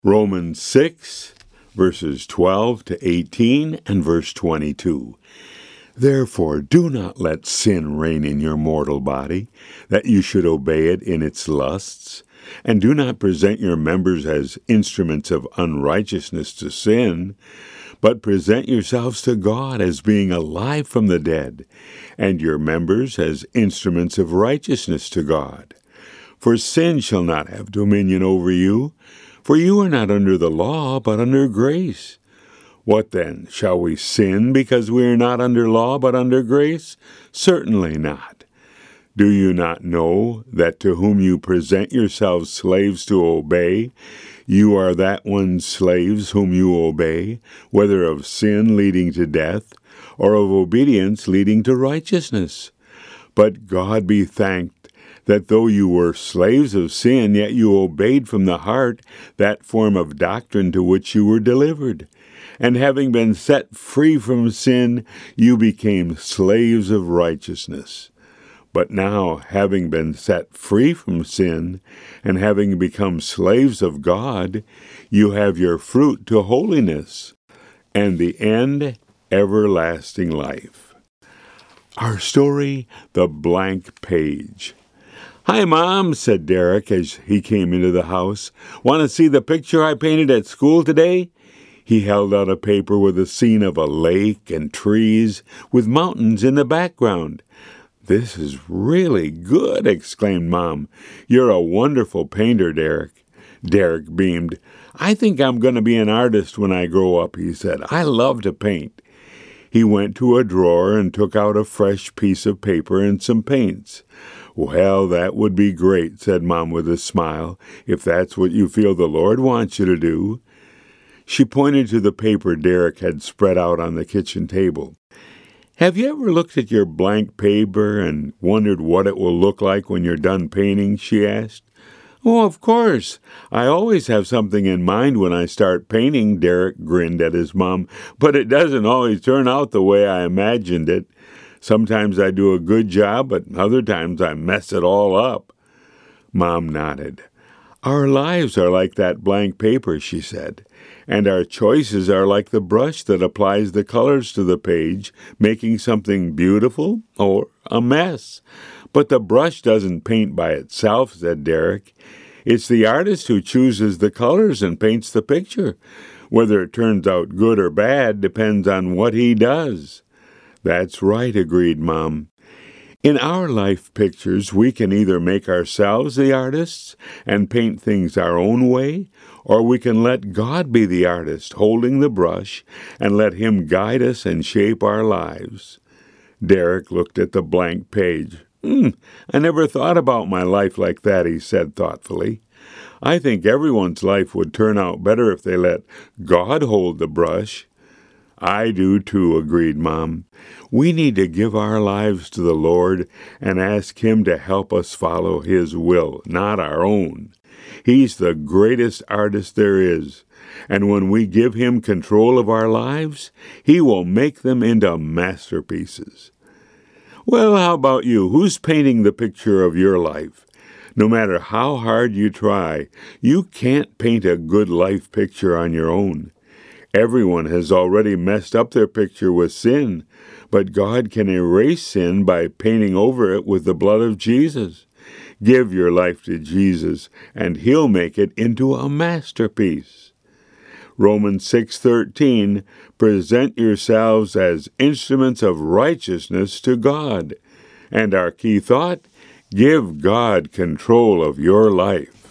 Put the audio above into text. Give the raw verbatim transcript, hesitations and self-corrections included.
Romans six, verses twelve to eighteen, and verse twenty-two. Therefore, do not let sin reign in your mortal body, that you should obey it in its lusts. And do not present your members as instruments of unrighteousness to sin, but present yourselves to God as being alive from the dead, and your members as instruments of righteousness to God. For sin shall not have dominion over you, for you are not under the law, but under grace. What then? Shall we sin because we are not under law, but under grace? Certainly not. Do you not know that to whom you present yourselves slaves to obey, you are that one's slaves whom you obey, whether of sin leading to death, or of obedience leading to righteousness? But God be thanked, that though you were slaves of sin, yet you obeyed from the heart that form of doctrine to which you were delivered. And having been set free from sin, you became slaves of righteousness. But now, having been set free from sin, and having become slaves of God, you have your fruit to holiness, and the end, everlasting life. Our story, The Blank Page. "Hi, Mom," said Derek as he came into the house. "Want to see the picture I painted at school today?" He held out a paper with a scene of a lake and trees with mountains in the background. "This is really good," exclaimed Mom. "You're a wonderful painter, Derek." Derek beamed. "I think I'm going to be an artist when I grow up," he said. "I love to paint." He went to a drawer and took out a fresh piece of paper and some paints. "Well, that would be great," said Mom with a smile, "if that's what you feel the Lord wants you to do." She pointed to the paper Derek had spread out on the kitchen table. "Have you ever looked at your blank paper and wondered what it will look like when you're done painting?" she asked. "Oh, of course. I always have something in mind when I start painting," Derek grinned at his mom, "but it doesn't always turn out the way I imagined it. Sometimes I do a good job, but other times I mess it all up." Mom nodded. "Our lives are like that blank paper," she said, "and our choices are like the brush that applies the colors to the page, making something beautiful or a mess. But the brush doesn't paint by itself," said Derek. "It's the artist who chooses the colors and paints the picture. Whether it turns out good or bad depends on what he does." "That's right," agreed Mom. In our life pictures, we can either make ourselves the artists and paint things our own way, or we can let God be the artist, holding the brush, and let Him guide us and shape our lives. Derek looked at the blank page. Hmm, I never thought about my life like that," he said thoughtfully. "I think everyone's life would turn out better if they let God hold the brush." "I do too," agreed Mom. "We need to give our lives to the Lord and ask Him to help us follow His will, not our own. He's the greatest artist there is, and when we give Him control of our lives, He will make them into masterpieces." Well, how about you? Who's painting the picture of your life? No matter how hard you try, you can't paint a good life picture on your own. Everyone has already messed up their picture with sin, but God can erase sin by painting over it with the blood of Jesus. Give your life to Jesus, and He'll make it into a masterpiece. Romans six thirteen, present yourselves as instruments of righteousness to God. And our key thought, give God control of your life.